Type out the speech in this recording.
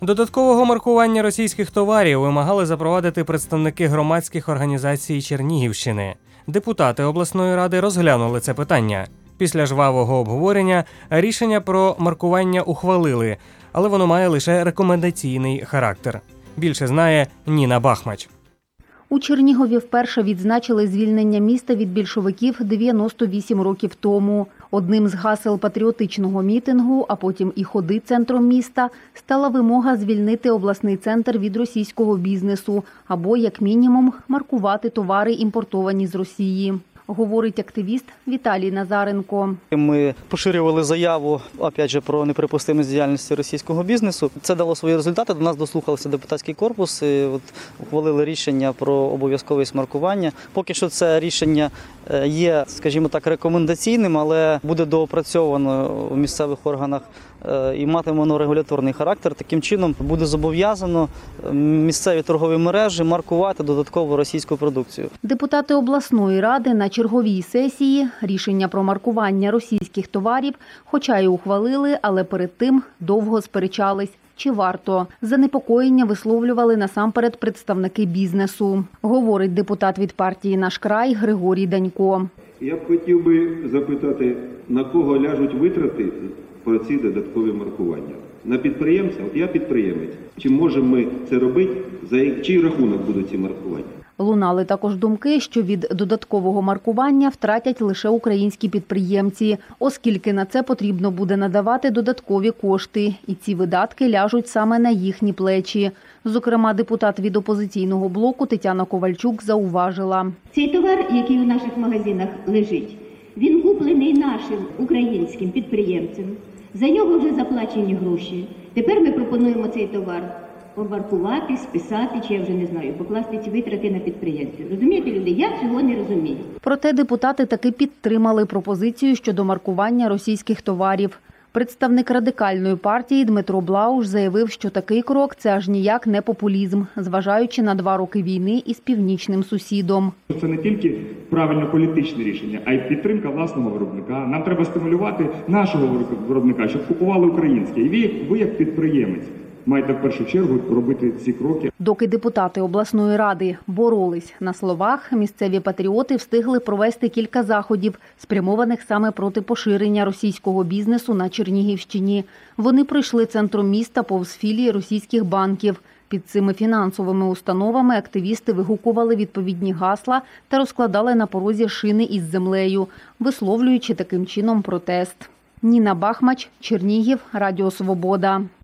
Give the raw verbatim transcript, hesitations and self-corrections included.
Додаткового маркування російських товарів вимагали запровадити представники громадських організацій Чернігівщини. Депутати обласної ради розглянули це питання. Після жвавого обговорення рішення про маркування ухвалили, але воно має лише рекомендаційний характер. Більше знає Ніна Бахмач. У Чернігові вперше відзначили звільнення міста від більшовиків дев'яносто вісім років тому. Одним з гасел патріотичного мітингу, а потім і ходи центром міста, стала вимога звільнити обласний центр від російського бізнесу або, як мінімум, маркувати товари, імпортовані з Росії. Говорить активіст Віталій Назаренко. Ми поширювали заяву, опять же, про неприпустимість діяльності російського бізнесу. Це дало свої результати. До нас дослухався депутатський корпус, і от ухвалили рішення про обов'язковість маркування. Поки що це рішення є, скажімо так, рекомендаційним, але буде доопрацьовано у місцевих органах і матиме воно регуляторний характер. Таким чином буде зобов'язано місцеві торгові мережі маркувати додатково російську продукцію. Депутати обласної ради на черговій сесії рішення про маркування російських товарів, хоча й ухвалили, але перед тим довго сперечались. Чи варто? Занепокоєння висловлювали насамперед представники бізнесу. Говорить депутат від партії «Наш край» Григорій Данько. Я б хотів би запитати, на кого ляжуть витрати про ці додаткові маркування? На підприємця? От я підприємець. Чи можемо ми це робити? За чий рахунок будуть ці маркування? Лунали також думки, що від додаткового маркування втратять лише українські підприємці, оскільки на це потрібно буде надавати додаткові кошти, і ці видатки ляжуть саме на їхні плечі. Зокрема, депутат від опозиційного блоку Тетяна Ковальчук зауважила. Цей товар, який у наших магазинах лежить, він куплений нашим українським підприємцям. За нього вже заплачені гроші. Тепер ми пропонуємо цей товар помаркувати, списати, чи я вже не знаю, покласти ці витрати на підприємців. Розумієте, люди? Я цього не розумію. Проте депутати таки підтримали пропозицію щодо маркування російських товарів. Представник Радикальної партії Дмитро Блауш заявив, що такий крок – це аж ніяк не популізм, зважаючи на два роки війни із північним сусідом. Це не тільки правильне політичне рішення, а й підтримка власного виробника. Нам треба стимулювати нашого виробника, щоб купували українське. І ви, ви як підприємець, маєте в першу чергу робити ці кроки. Доки депутати обласної ради боролись на словах, місцеві патріоти встигли провести кілька заходів, спрямованих саме проти поширення російського бізнесу на Чернігівщині. Вони пройшли центром міста повз філії російських банків. Під цими фінансовими установами активісти вигукували відповідні гасла та розкладали на порозі шини із землею, висловлюючи таким чином протест. Ніна Бахмач, Чернігів, Радіо Свобода.